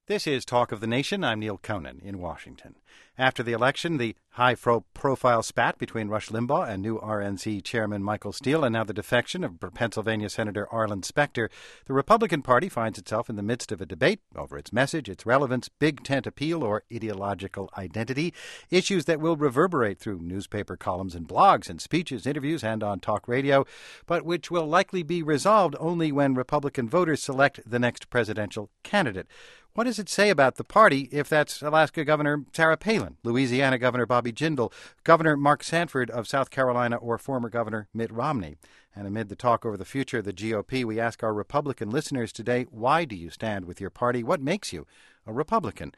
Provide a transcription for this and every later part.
This is Talk of the Nation. I'm Neil Conan in Washington. After the election, the high-profile spat between Rush Limbaugh and new RNC Chairman Michael Steele, and now the defection of Pennsylvania Senator Arlen Specter, the Republican Party finds itself in the midst of a debate over its message, its relevance, big tent appeal, or ideological identity, issues that will reverberate through newspaper columns and blogs and speeches, interviews, and on talk radio, but which will likely be resolved only when Republican voters select the next presidential candidate. What does it say about the party if that's Alaska Governor Sarah Palin, Louisiana Governor Bobby Jindal, Governor Mark Sanford of South Carolina, or former Governor Mitt Romney? And amid the talk over the future of the GOP, we ask our Republican listeners today, why do you stand with your party? What makes you a Republican?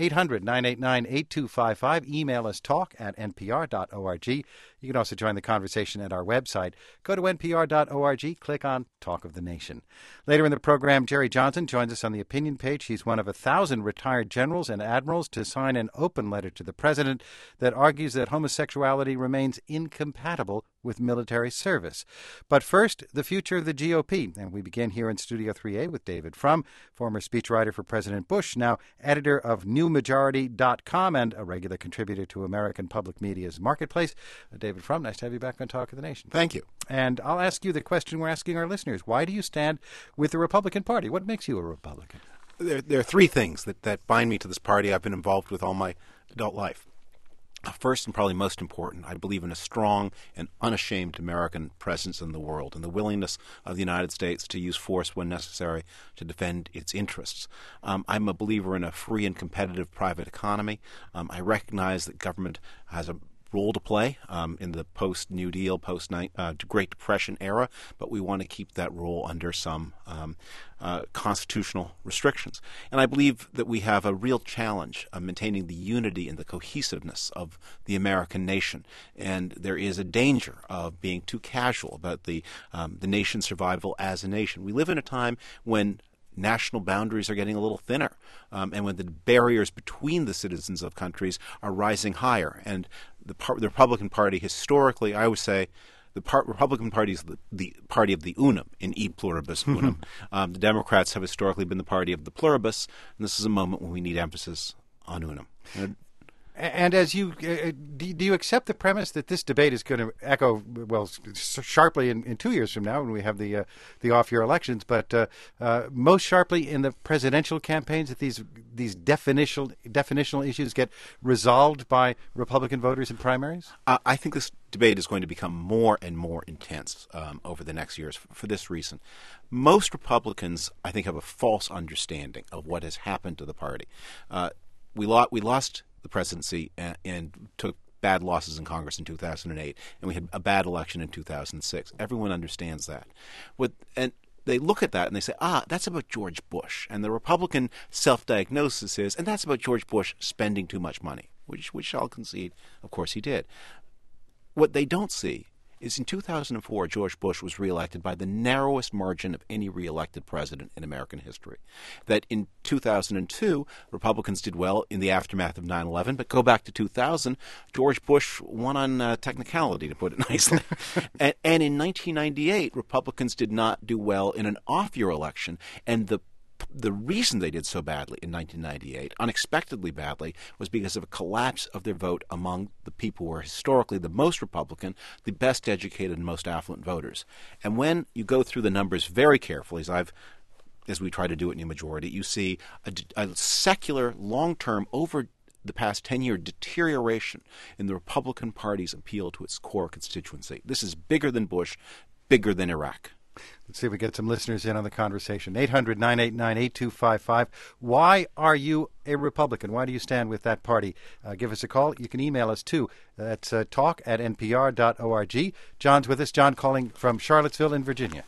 800-989-8255. Email us talk@npr.org. You can also join the conversation at our website. Go to npr.org, click on Talk of the Nation. Later in the program, Jerry Johnson joins us on the opinion page. He's one of 1,000 retired generals and admirals to sign an open letter to the president that argues that homosexuality remains incompatible with military service. But first, the future of the GOP. And we begin here in Studio 3A with David Frum, former speechwriter for President Bush, now editor of NewMajority.com and a regular contributor to American Public Media's Marketplace. David Frum, nice to have you back on Talk of the Nation. Thank you. And I'll ask you the question we're asking our listeners. Why do you stand with the Republican Party? What makes you a Republican? There are three things that bind me to this party I've been involved with all my adult life. First and probably most important, I believe in a strong and unashamed American presence in the world and the willingness of the United States to use force when necessary to defend its interests. I'm a believer in a free and competitive private economy. I recognize that government has a role to play in the post-New Deal, post-Great Depression era, but we want to keep that role under some constitutional restrictions. And I believe that we have a real challenge of maintaining the unity and the cohesiveness of the American nation. And there is a danger of being too casual about the nation's survival as a nation. We live in a time when national boundaries are getting a little thinner, and when the barriers between the citizens of countries are rising higher. And the Republican Party, historically, I would say, the Republican Party is the party of the unum, in e pluribus unum. The Democrats have historically been the party of the pluribus, and this is a moment when we need emphasis on unum. And as you do you accept the premise that this debate is going to echo sharply in 2 years from now when we have the off-year elections, but most sharply in the presidential campaigns, that these definitional issues get resolved by Republican voters in primaries? I think this debate is going to become more and more intense over the next years for this reason. Most Republicans, I think, have a false understanding of what has happened to the party. We lost the presidency and took bad losses in Congress in 2008, and we had a bad election in 2006. Everyone understands that. And they look at that and they say, that's about George Bush. And the Republican self-diagnosis is, and that's about George Bush spending too much money, which I'll concede, of course, he did. What they don't see is in 2004, George Bush was reelected by the narrowest margin of any reelected president in American history. That in 2002, Republicans did well in the aftermath of 9/11, but go back to 2000, George Bush won on technicality, to put it nicely. and in 1998, Republicans did not do well in an off-year election, and the reason they did so badly in 1998, unexpectedly badly, was because of a collapse of their vote among the people who were historically the most Republican, the best educated and most affluent voters. And when you go through the numbers very carefully, as we try to do at New Majority, you see a secular, long-term, over the past 10-year deterioration in the Republican Party's appeal to its core constituency. This is bigger than Bush, bigger than Iraq. Let's see if we get some listeners in on the conversation. 800-989-8255. Why are you a Republican? Why do you stand with that party? Give us a call. You can email us, too. That's talk@npr.org. John's with us. John calling from Charlottesville in Virginia.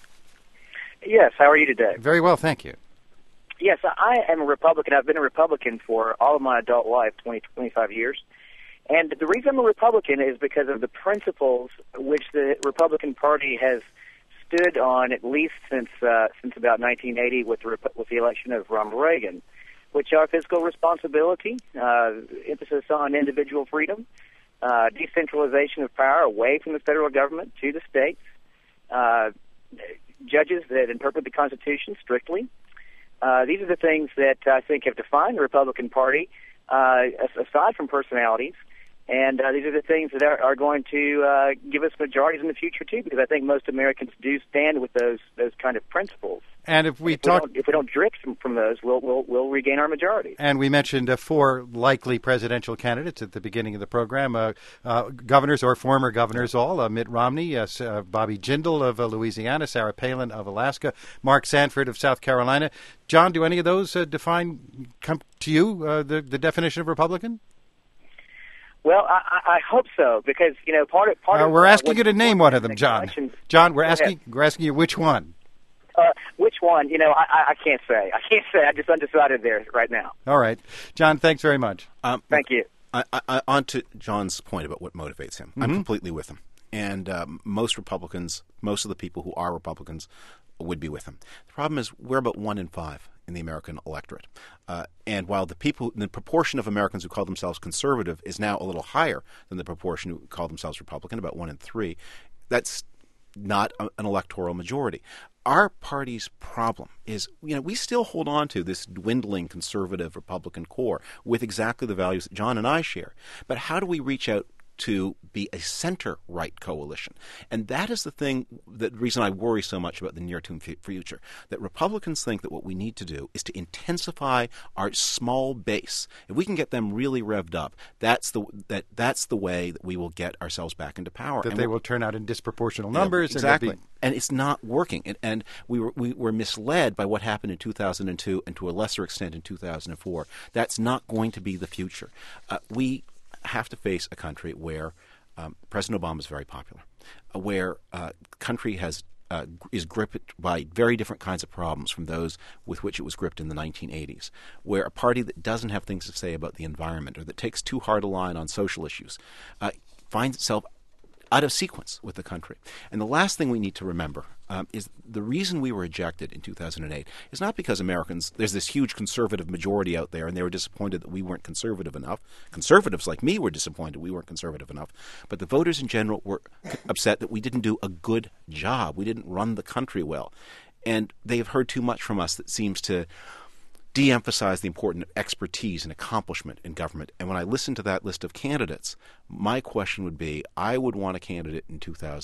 Yes. How are you today? Very well, thank you. Yes, I am a Republican. I've been a Republican for all of my adult life, 25 years. And the reason I'm a Republican is because of the principles which the Republican Party has stood on at least since about 1980 with the election of Ronald Reagan, which are fiscal responsibility, emphasis on individual freedom, decentralization of power away from the federal government to the states, judges that interpret the Constitution strictly, These are the things that I think have defined the Republican Party, aside from personalities. And these are the things that are going to give us majorities in the future too, because I think most Americans do stand with those kind of principles. And if we don't drift from those, we'll regain our majority. And we mentioned 4 likely presidential candidates at the beginning of the program, governors or former governors all, Mitt Romney, Bobby Jindal of Louisiana, Sarah Palin of Alaska, Mark Sanford of South Carolina. John, do any of those come to you, the definition of Republican? Well, I hope so, because part of we're asking you to name one of them, John. John, we're asking you which one. Which one? I can't say. I'm just undecided there right now. All right, John. Thanks very much. Thank you. On to John's point about what motivates him. I'm completely with him, and most Republicans, most of the people who are Republicans, would be with him. The problem is we're about 1 in 5 in the American electorate. And while the proportion of Americans who call themselves conservative is now a little higher than the proportion who call themselves Republican, about 1 in 3, that's not an electoral majority. Our party's problem is, we still hold on to this dwindling conservative Republican core with exactly the values that John and I share. But how do we reach out to be a center-right coalition? And that is the reason I worry so much about the near-term future, that Republicans think that what we need to do is to intensify our small base. If we can get them really revved up, that's the way that we will get ourselves back into power. That they will turn out in disproportional numbers. Exactly. And it's not working. And we were misled by what happened in 2002 and to a lesser extent in 2004. That's not going to be the future. We have to face a country where President Obama is very popular, where country is gripped by very different kinds of problems from those with which it was gripped in the 1980s, where a party that doesn't have things to say about the environment or that takes too hard a line on social issues finds itself out of sequence with the country. And the last thing we need to remember is the reason we were ejected in 2008 is not because Americans, there's this huge conservative majority out there and they were disappointed that we weren't conservative enough. Conservatives like me were disappointed we weren't conservative enough. But the voters in general were upset that we didn't do a good job. We didn't run the country well. And they've heard too much from us that seems to de-emphasize the importance of expertise and accomplishment in government. And when I listen to that list of candidates, my question would be, I would want a candidate in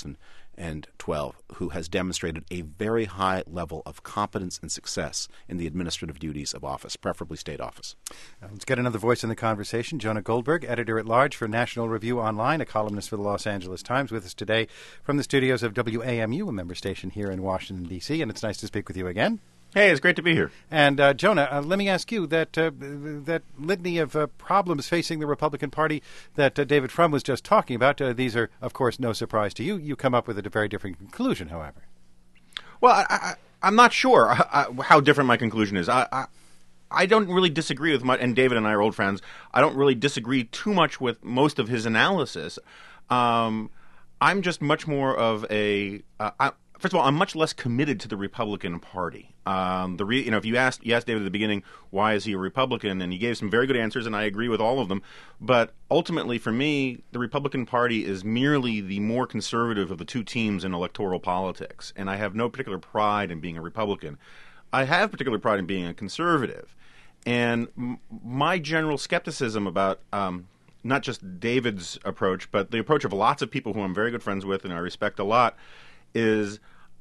2012 who has demonstrated a very high level of competence and success in the administrative duties of office, preferably state office. Let's get another voice in the conversation. Jonah Goldberg, editor-at-large for National Review Online, a columnist for the Los Angeles Times, with us today from the studios of WAMU, a member station here in Washington, D.C., and it's nice to speak with you again. Hey, it's great to be here. And, Jonah, let me ask you that litany of problems facing the Republican Party that David Frum was just talking about, these are, of course, no surprise to you. You come up with a very different conclusion, however. Well, I'm not sure how different my conclusion is. I don't really disagree with much, and David and I are old friends. I don't really disagree too much with most of his analysis. I'm just much more of first of all, I'm much less committed to the Republican Party. If you asked David at the beginning, why is he a Republican, and he gave some very good answers, and I agree with all of them. But ultimately, for me, the Republican Party is merely the more conservative of the two teams in electoral politics, and I have no particular pride in being a Republican. I have particular pride in being a conservative, and my general skepticism about not just David's approach, but the approach of lots of people who I'm very good friends with and I respect a lot, is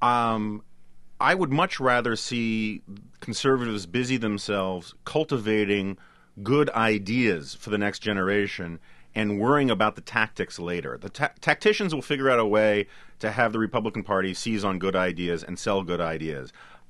I would much rather see conservatives busy themselves cultivating good ideas for the next generation and worrying about the tactics later. The tacticians will figure out a way to have the Republican Party seize on good ideas and sell good ideas.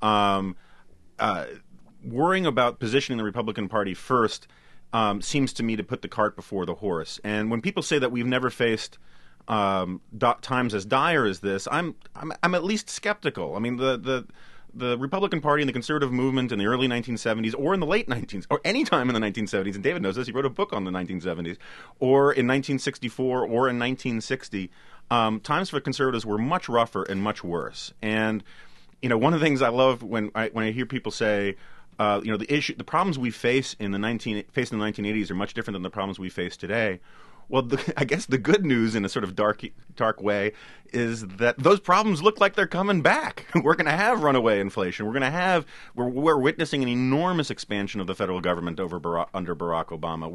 Worrying about positioning the Republican Party first seems to me to put the cart before the horse. And when people say that we've never faced times as dire as this, I'm at least skeptical. I mean, the Republican Party and the conservative movement in the early 1970s, or in the late 19s, or any time in the 1970s, and David knows this, he wrote a book on the 1970s, or in 1964, or in 1960, times for conservatives were much rougher and much worse. And one of the things I love when I hear people say, the problems we face in the 1980s are much different than the problems we face today. Well, I guess the good news in a sort of dark way is that those problems look like they're coming back. We're going to have runaway inflation. We're witnessing an enormous expansion of the federal government under Barack Obama.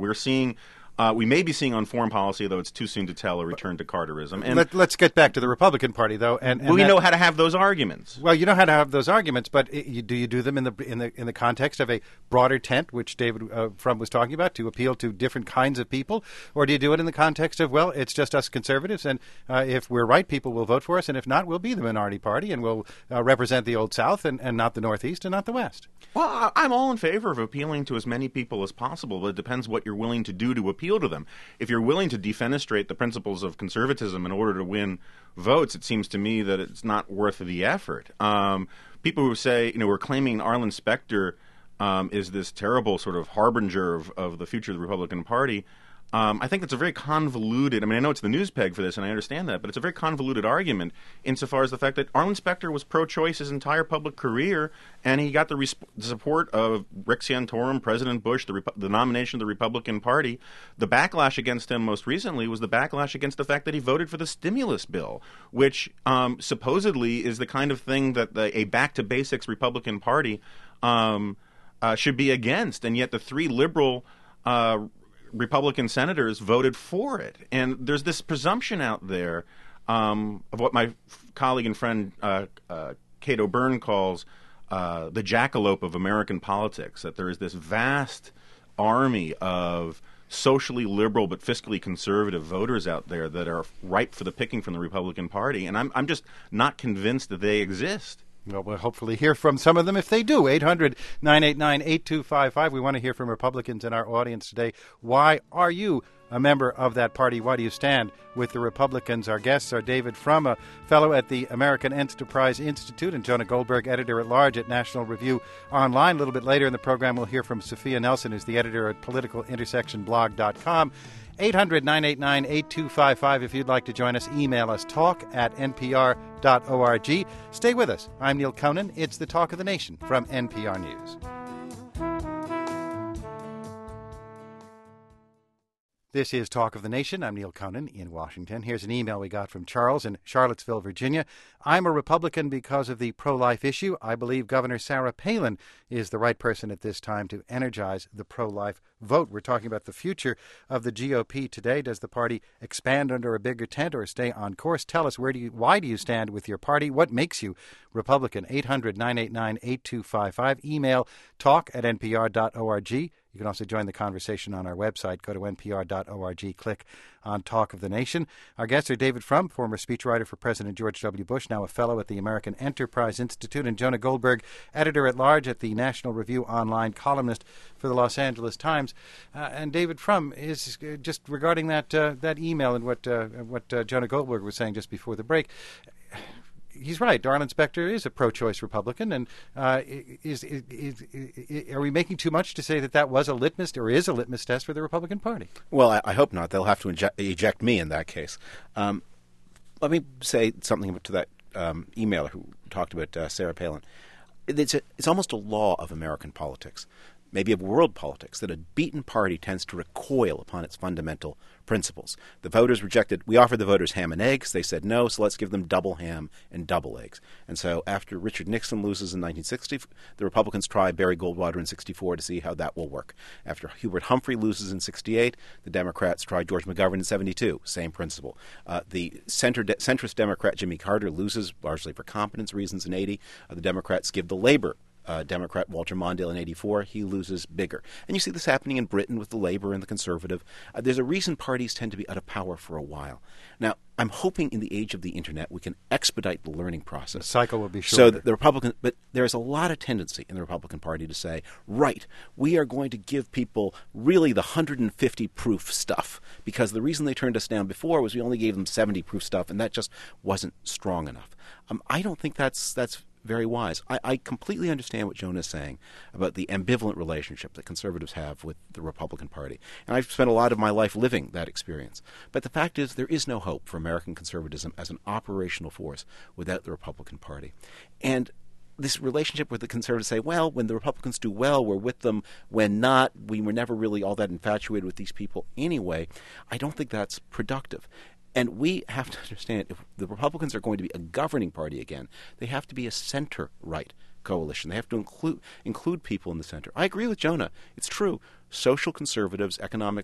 We may be seeing on foreign policy, though it's too soon to tell, a return to Carterism. And let's get back to the Republican Party, though. And we know how to have those arguments. Well, you know how to have those arguments, but do you do them in the context of a broader tent, which David Frum was talking about, to appeal to different kinds of people, or do you do it in the context of, well, it's just us conservatives, and if we're right, people will vote for us, and if not, we'll be the minority party, and we'll represent the Old South and not the Northeast and not the West? Well, I'm all in favor of appealing to as many people as possible, but it depends what you're willing to do to appeal to them. If you're willing to defenestrate the principles of conservatism in order to win votes, it seems to me that it's not worth the effort. People who say, we're claiming Arlen Specter is this terrible sort of harbinger of the future of the Republican Party. I think that's a very convoluted, I know it's the news peg for this, and I understand that, but it's a very convoluted argument insofar as the fact that Arlen Specter was pro-choice his entire public career, and he got the support of Rick Santorum, President Bush, the nomination of the Republican Party. The backlash against him most recently was the backlash against the fact that he voted for the stimulus bill, which supposedly is the kind of thing that a back-to-basics Republican Party should be against, and yet the three liberal Republican senators voted for it. And there's this presumption out there of what my colleague and friend Cato Byrne calls the jackalope of American politics, that there is this vast army of socially liberal but fiscally conservative voters out there that are ripe for the picking from the Republican Party. And I'm just not convinced that they exist. Well, we'll hopefully hear from some of them if they do. 800-989-8255. We want to hear from Republicans in our audience today. Why are you a member of that party? Why do you stand with the Republicans? Our guests are David Frum, a fellow at the American Enterprise Institute, and Jonah Goldberg, editor-at-large at National Review Online. A little bit later in the program, we'll hear from Sophia Nelson, who's the editor at politicalintersectionblog.com. 800-989-8255. If you'd like to join us, email us, talk@npr.org. Stay with us. I'm Neil Conan. It's the Talk of the Nation from NPR News. This is Talk of the Nation. I'm Neil Conan in Washington. Here's an email we got from Charles in Charlottesville, Virginia. I'm a Republican because of the pro-life issue. I believe Governor Sarah Palin is the right person at this time to energize the pro-life vote. We're talking about the future of the GOP today. Does the party expand under a bigger tent or stay on course? Tell us, why do you stand with your party? What makes you Republican? 800-989-8255. Email talk@npr.org. You can also join the conversation on our website. Go to npr.org, click on Talk of the Nation. Our guests are David Frum, former speechwriter for President George W. Bush, now a fellow at the American Enterprise Institute, and Jonah Goldberg, editor-at-large at the National Review Online, columnist for the Los Angeles Times. And David Frum is just regarding that email and what Jonah Goldberg was saying just before the break. He's right. Arlen Specter is a pro-choice Republican, and are we making too much to say that was a litmus or is a litmus test for the Republican Party? Well, I hope not. They'll have to eject me in that case. Let me say something to that emailer who talked about Sarah Palin. It's almost a law of American politics, maybe of world politics, that a beaten party tends to recoil upon its fundamental principles. The voters we offered the voters ham and eggs. They said no, so let's give them double ham and double eggs. And so after Richard Nixon loses in 1960, the Republicans try Barry Goldwater in 1964 to see how that will work. After Hubert Humphrey loses in 1968, the Democrats try George McGovern in 1972, same principle. The centrist Democrat Jimmy Carter loses largely for competence reasons in 1980. The Democrats give the Labor Democrat Walter Mondale in 1984, he loses bigger. And you see this happening in Britain with the Labour and the Conservative. There's a reason parties tend to be out of power for a while. Now, I'm hoping in the age of the Internet we can expedite the learning process. The cycle will be shorter. So that the Republican, but there's a lot of tendency in the Republican Party to say, right, we are going to give people really the 150-proof stuff, because the reason they turned us down before was we only gave them 70-proof stuff, and that just wasn't strong enough. I don't think that's very wise. I completely understand what Jonah is saying about the ambivalent relationship that conservatives have with the Republican Party. And I've spent a lot of my life living that experience. But the fact is there is no hope for American conservatism as an operational force without the Republican Party. And this relationship where the conservatives say, well, when the Republicans do well, we're with them. When not, we were never really all that infatuated with these people anyway. I don't think that's productive. And we have to understand, if the Republicans are going to be a governing party again, they have to be a center-right coalition. They have to include people in the center. I agree with Jonah. It's true. Social conservatives,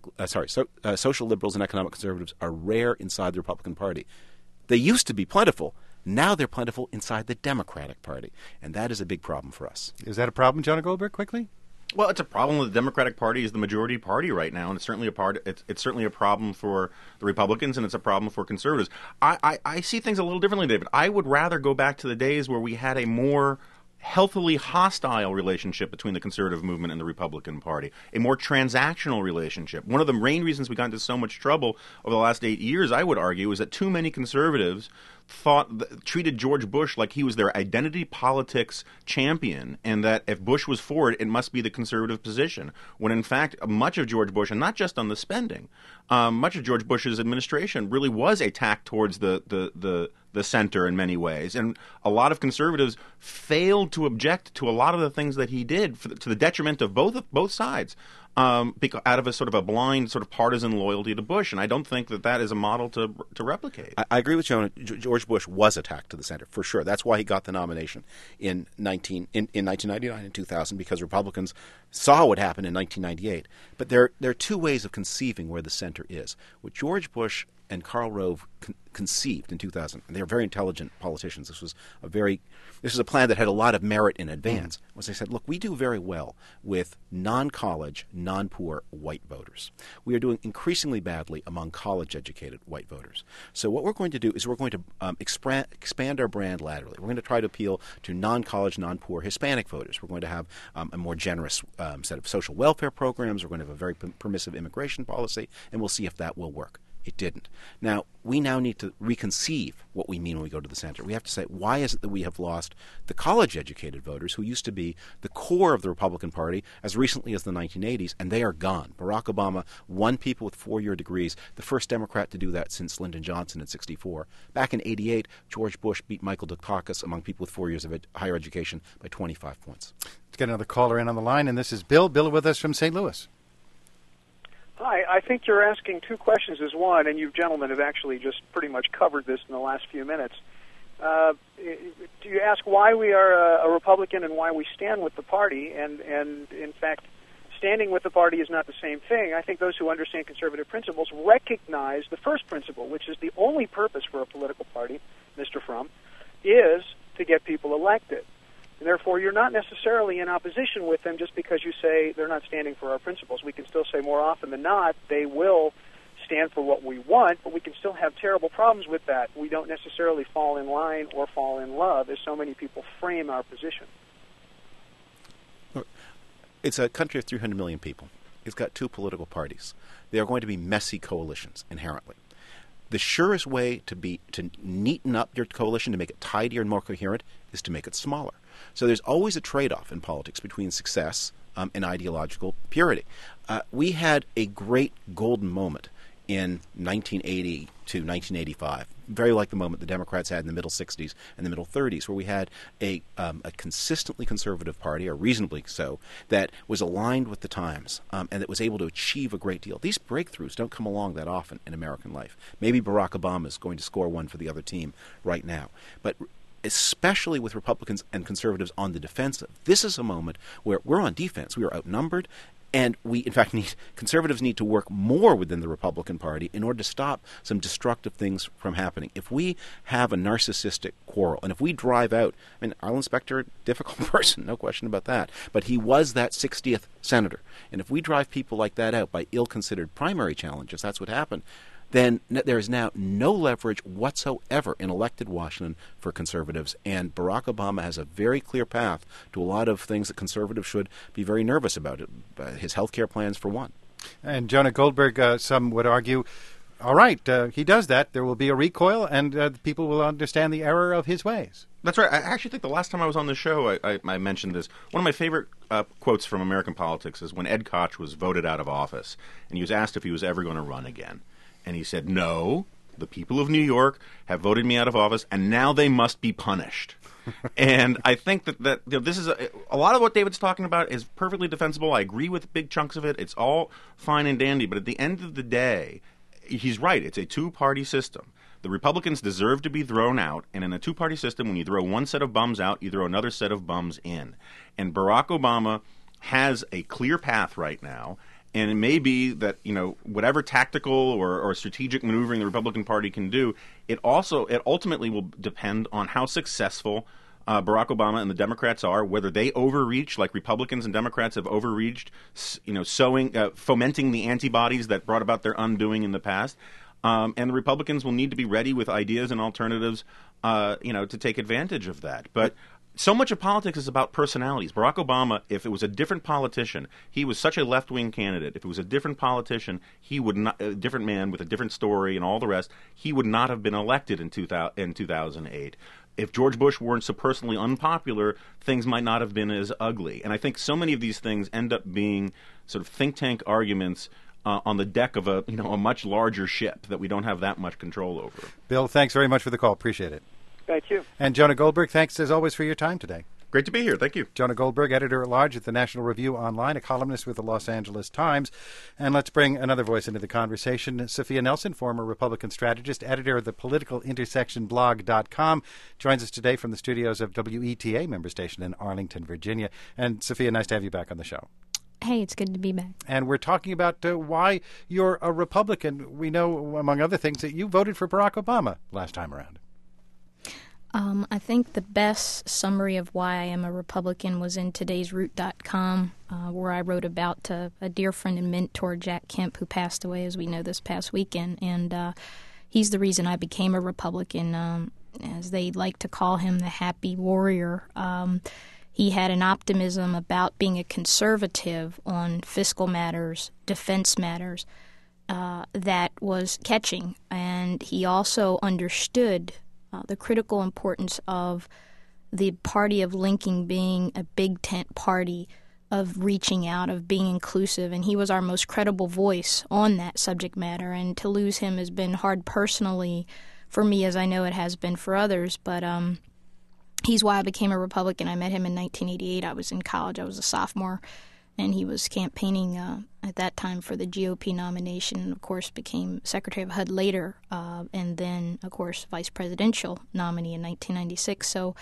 social liberals and economic conservatives are rare inside the Republican Party. They used to be plentiful. Now they're plentiful inside the Democratic Party, and that is a big problem for us. Is that a problem, Jonah Goldberg, quickly? Well, it's a problem that the Democratic Party is the majority party right now, and it's certainly it's certainly a problem for the Republicans, and it's a problem for conservatives. I see things a little differently, David. I would rather go back to the days where we had a more healthily hostile relationship between the conservative movement and the Republican Party, a more transactional relationship. One of the main reasons we got into so much trouble over the last 8 years, I would argue, is that too many conservatives treated George Bush like he was their identity politics champion, and that if Bush was for it, it must be the conservative position, when in fact much of George Bush, and not just on the spending, much of George Bush's administration really was a tack towards the center in many ways, and a lot of conservatives failed to object to a lot of the things that he did to the detriment of both sides, out of a sort of a blind sort of partisan loyalty to Bush, and I don't think that is a model to replicate. I agree with Jonah. George Bush was attacked to the center for sure. That's why he got the nomination in 1999 and 2000, because Republicans saw what happened in 1998. But there are two ways of conceiving where the center is. What George Bush and Karl Rove conceived in 2000, and they were very intelligent politicians. This was a plan that had a lot of merit in advance. Was they said, look, we do very well with non-college, non-poor white voters. We are doing increasingly badly among college-educated white voters. So what we're going to do is we're going to expand our brand laterally. We're going to try to appeal to non-college, non-poor Hispanic voters. We're going to have a more generous set of social welfare programs. We're going to have a very permissive immigration policy, and we'll see if that will work. It didn't. Now, we now need to reconceive what we mean when we go to the center. We have to say, why is it that we have lost the college-educated voters who used to be the core of the Republican Party as recently as the 1980s, and they are gone. Barack Obama won people with 4-year degrees, the first Democrat to do that since Lyndon Johnson in 1964. Back in 1988, George Bush beat Michael Dukakis among people with 4 years of higher education by 25 points. Let's get another caller in on the line, and this is Bill. Bill with us from St. Louis. Hi, I think you're asking two questions as one, and you gentlemen have actually just pretty much covered this in the last few minutes. Do you ask why we are a Republican and why we stand with the party? And in fact, standing with the party is not the same thing. I think those who understand conservative principles recognize the first principle, which is the only purpose for a political party, Mr. Frum, is to get people elected. And therefore, you're not necessarily in opposition with them just because you say they're not standing for our principles. We can still say more often than not they will stand for what we want, but we can still have terrible problems with that. We don't necessarily fall in line or fall in love, as so many people frame our position. It's a country of 300 million people. It's got two political parties. They are going to be messy coalitions inherently. The surest way to neaten up your coalition, to make it tidier and more coherent, is to make it smaller. So there's always a trade-off in politics between success and ideological purity. We had a great golden moment in 1980 to 1985, very like the moment the Democrats had in the middle 60s and the middle 30s, where we had a consistently conservative party, or reasonably so, that was aligned with the times and that was able to achieve a great deal. These breakthroughs don't come along that often in American life. Maybe Barack Obama is going to score one for the other team right now. But especially with Republicans and conservatives on the defensive, this is a moment where we're on defense. We are outnumbered. And we, in fact, conservatives need to work more within the Republican Party in order to stop some destructive things from happening. If we have a narcissistic quarrel, and if we drive out, I mean, Arlen Specter, difficult person, no question about that, but he was that 60th senator. And if we drive people like that out by ill-considered primary challenges, that's what happened, then there is now no leverage whatsoever in elected Washington for conservatives. And Barack Obama has a very clear path to a lot of things that conservatives should be very nervous about. His health care plans, for one. And Jonah Goldberg, some would argue, all right, he does that. There will be a recoil, and people will understand the error of his ways. That's right. I actually think the last time I was on the show, I mentioned this. One of my favorite quotes from American politics is when Ed Koch was voted out of office, and he was asked if he was ever going to run again. And he said, no, the people of New York have voted me out of office, and now they must be punished. And I think that this is a lot of what David's talking about is perfectly defensible. I agree with big chunks of it. It's all fine and dandy. But at the end of the day, he's right. It's a two-party system. The Republicans deserve to be thrown out. And in a two-party system, when you throw one set of bums out, you throw another set of bums in. And Barack Obama has a clear path right now. And it may be that, whatever tactical or strategic maneuvering the Republican Party can do, it ultimately will depend on how successful Barack Obama and the Democrats are, whether they overreach like Republicans and Democrats have overreached, fomenting the antibodies that brought about their undoing in the past. And the Republicans will need to be ready with ideas and alternatives, to take advantage of that. But so much of politics is about personalities. Barack Obama, if it was a different politician, he was such a left-wing candidate. If it was a different politician, he would not, a different man with a different story and all the rest, he would not have been elected in 2008. If George Bush weren't so personally unpopular, things might not have been as ugly. And I think so many of these things end up being sort of think tank arguments on the deck of a much larger ship that we don't have that much control over. Bill, thanks very much for the call. Appreciate it. Thank you. And Jonah Goldberg, thanks as always for your time today. Great to be here. Thank you. Jonah Goldberg, editor-at-large at the National Review Online, a columnist with the Los Angeles Times. And let's bring another voice into the conversation. Sophia Nelson, former Republican strategist, editor of the PoliticalIntersectionBlog.com, joins us today from the studios of WETA member station in Arlington, Virginia. And Sophia, nice to have you back on the show. Hey, it's good to be back. And we're talking about why you're a Republican. We know, among other things, that you voted for Barack Obama last time around. I think the best summary of why I am a Republican was in today's Root.com, where I wrote about a dear friend and mentor, Jack Kemp, who passed away, as we know, this past weekend. And he's the reason I became a Republican, as they like to call him, the happy warrior. He had an optimism about being a conservative on fiscal matters, defense matters, that was catching. And he also understood the critical importance of the party of linking being a big tent party, of reaching out, of being inclusive. And he was our most credible voice on that subject matter. And to lose him has been hard personally for me, as I know it has been for others. But he's why I became a Republican. I met him in 1988. I was in college. I was a sophomore. And he was campaigning at that time for the GOP nomination and, of course, became Secretary of HUD later and then, of course, vice presidential nominee in 1996. So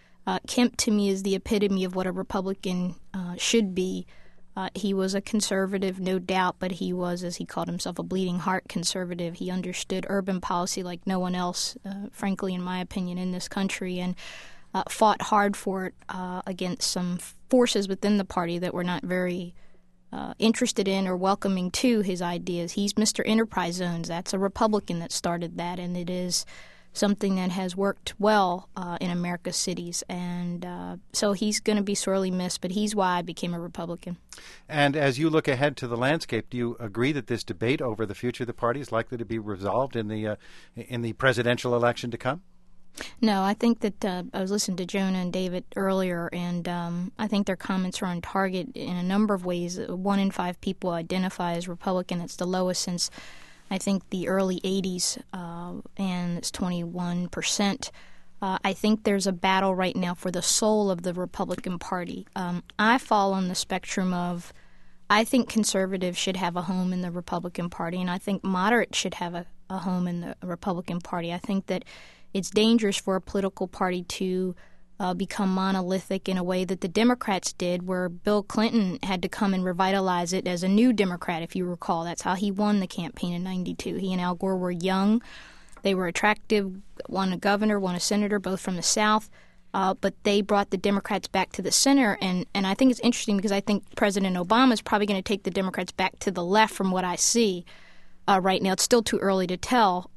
Kemp, to me, is the epitome of what a Republican should be. He was a conservative, no doubt, but he was, as he called himself, a bleeding heart conservative. He understood urban policy like no one else, frankly, in my opinion, in this country, and fought hard for it against some forces within the party that were not very interested in or welcoming to his ideas. He's Mr. Enterprise Zones. That's a Republican that started that, and it is something that has worked well in America's cities. And so he's going to be sorely missed, but he's why I became a Republican. And as you look ahead to the landscape, do you agree that this debate over the future of the party is likely to be resolved in the presidential election to come? No, I think that I was listening to Jonah and David earlier, and I think their comments are on target in a number of ways. 1 in 5 people identify as Republican. It's the lowest since, I think, the early 80s, and it's 21%. I think there's a battle right now for the soul of the Republican Party. I fall on the spectrum of, I think conservatives should have a home in the Republican Party, and I think moderates should have a home in the Republican Party. I think that it's dangerous for a political party to become monolithic in a way that the Democrats did, where Bill Clinton had to come and revitalize it as a new Democrat, if you recall. That's how he won the campaign in 92. He and Al Gore were young. They were attractive, one a governor, one a senator, both from the South. But they brought the Democrats back to the center. And I think it's interesting because I think President Obama is probably going to take the Democrats back to the left from what I see right now. It's still too early to tell.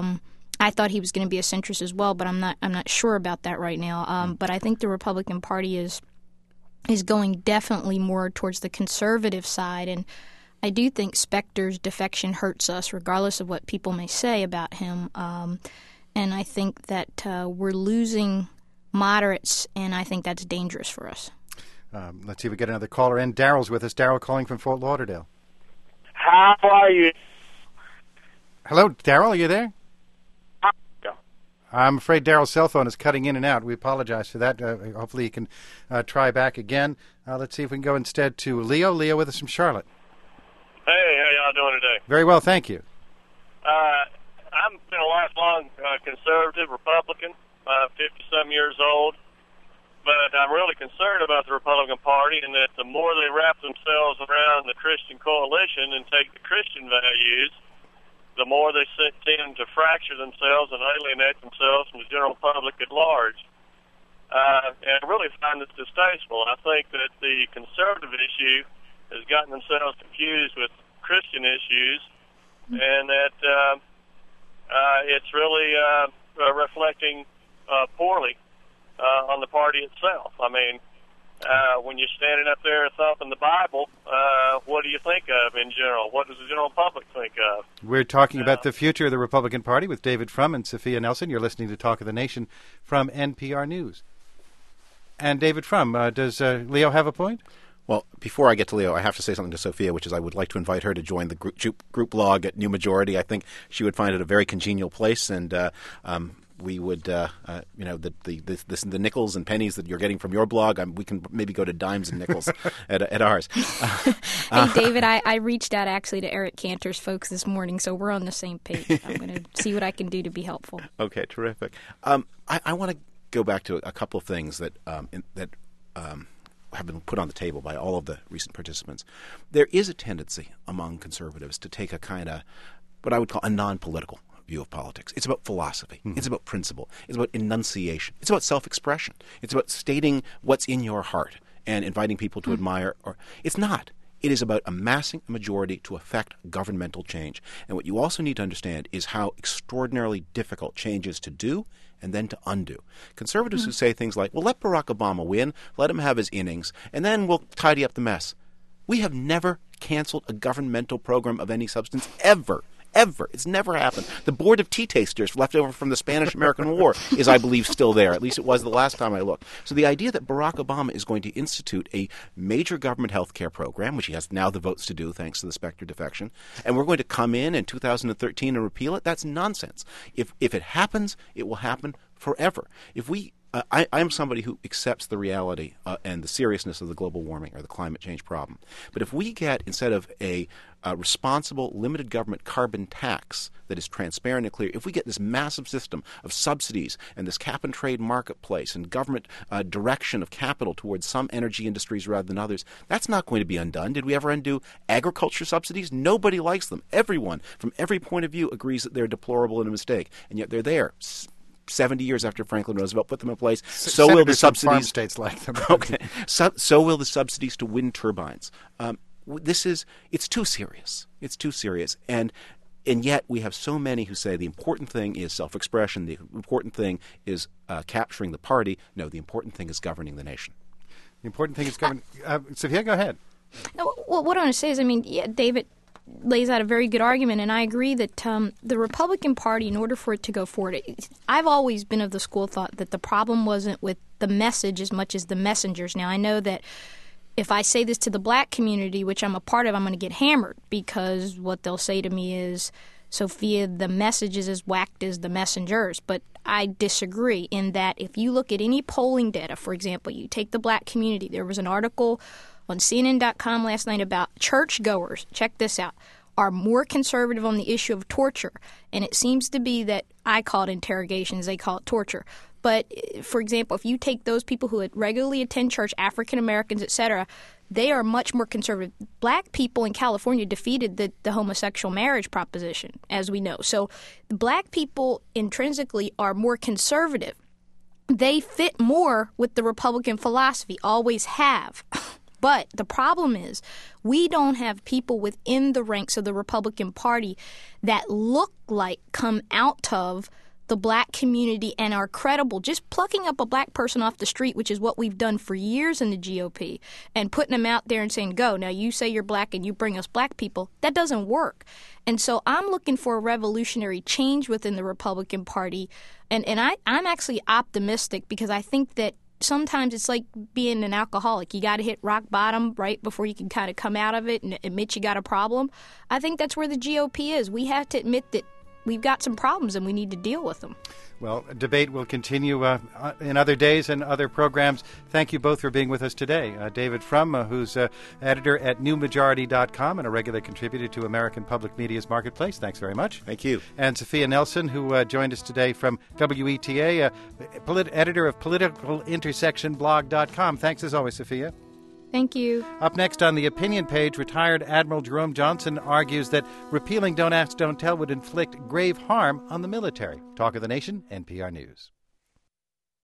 I thought he was going to be a centrist as well, but I'm not sure about that right now. But I think the Republican Party is going definitely more towards the conservative side, and I do think Specter's defection hurts us, regardless of what people may say about him. And I think that we're losing moderates, and I think that's dangerous for us. Let's see if we get another caller in. Daryl's with us. Daryl calling from Fort Lauderdale. How are you? Hello, Daryl. Are you there? I'm afraid Daryl's cell phone is cutting in and out. We apologize for that. Hopefully he can try back again. Let's see if we can go instead to Leo. Leo with us from Charlotte. Hey, how y'all doing today? Very well, thank you. I've been a lifelong conservative Republican, 50-some years old, but I'm really concerned about the Republican Party and that the more they wrap themselves around the Christian coalition and take the Christian values, the more they tend to fracture themselves and alienate themselves from the general public at large. And I really find this distasteful. I think that the conservative issue has gotten themselves confused with Christian issues, and that it's really reflecting poorly on the party itself. I mean, when you're standing up there thumping the Bible, what do you think of in general? What does the general public think of? We're talking about the future of the Republican Party with David Frum and Sophia Nelson. You're listening to Talk of the Nation from NPR News. And David Frum, does Leo have a point? Well, before I get to Leo, I have to say something to Sophia, which is I would like to invite her to join the group blog at New Majority. I think she would find it a very congenial place, and we would, the nickels and pennies that you're getting from your blog, we can maybe go to dimes and nickels at ours. Hey, David, I reached out actually to Eric Cantor's folks this morning, so we're on the same page. I'm going to see what I can do to be helpful. Okay, terrific. I want to go back to a couple of things that have been put on the table by all of the recent participants. There is a tendency among conservatives to take a kind of what I would call a non-political view of politics. It's about philosophy. Mm-hmm. It's about principle. It's about enunciation. It's about self-expression. It's about stating what's in your heart and inviting people to admire. Or it's not. It is about amassing a majority to effect governmental change. And what you also need to understand is how extraordinarily difficult change is to do and then to undo. Conservatives who say things like, well, let Barack Obama win, let him have his innings, and then we'll tidy up the mess. We have never canceled a governmental program of any substance ever. Ever. It's never happened. The Board of Tea Tasters left over from the Spanish-American War is, I believe, still there. At least it was the last time I looked. So the idea that Barack Obama is going to institute a major government health care program, which he has now the votes to do thanks to the Specter defection, and we're going to come in 2013 and repeal it, that's nonsense. If it happens, it will happen forever. If we I'm somebody who accepts the reality and the seriousness of the global warming or the climate change problem. But if we get, instead of a responsible limited government carbon tax that is transparent and clear, if we get this massive system of subsidies and this cap-and-trade marketplace and government direction of capital towards some energy industries rather than others, that's not going to be undone. Did we ever undo agriculture subsidies? Nobody likes them. Everyone, from every point of view, agrees that they're deplorable and a mistake, and yet they're there. 70 years after Franklin Roosevelt put them in place, so will the subsidies. Farm states like them. Okay, so will the subsidies to wind turbines. It's too serious. It's too serious, and yet we have so many who say the important thing is self-expression. The important thing is capturing the party. No, the important thing is governing the nation. The important thing is governing. Sophia, go ahead. Well, what I want to say is, David lays out a very good argument, and I agree that the Republican Party, in order for it to go forward, I've always been of the school of thought that the problem wasn't with the message as much as the messengers. Now, I know that if I say this to the black community, which I'm a part of, I'm going to get hammered because what they'll say to me is, Sophia, the message is as whacked as the messengers. But I disagree in that if you look at any polling data, for example, you take the black community, there was an article on CNN.com last night about churchgoers, check this out, are more conservative on the issue of torture. And it seems to be that I call it interrogations, they call it torture. But, for example, if you take those people who regularly attend church, African Americans, etc., they are much more conservative. Black people in California defeated the homosexual marriage proposition, as we know. So black people intrinsically are more conservative. They fit more with the Republican philosophy, always have. But the problem is we don't have people within the ranks of the Republican Party that look like come out of the black community and are credible. Just plucking up a black person off the street, which is what we've done for years in the GOP, and putting them out there and saying, go, now you say you're black and you bring us black people, that doesn't work. And so I'm looking for a revolutionary change within the Republican Party. And I'm actually optimistic because I think that sometimes it's like being an alcoholic. You got to hit rock bottom right before you can kind of come out of it and admit you got a problem. I think that's where the GOP is. We have to admit that we've got some problems and we need to deal with them. Well, debate will continue in other days and other programs. Thank you both for being with us today. David Frum, who's editor at newmajority.com and a regular contributor to American Public Media's Marketplace. Thanks very much. Thank you. And Sophia Nelson, who joined us today from WETA, editor of PoliticalIntersectionBlog.com. Thanks as always, Sophia. Thank you. Up next on the opinion page, retired Admiral Jerome Johnson argues that repealing Don't Ask, Don't Tell would inflict grave harm on the military. Talk of the Nation, NPR News.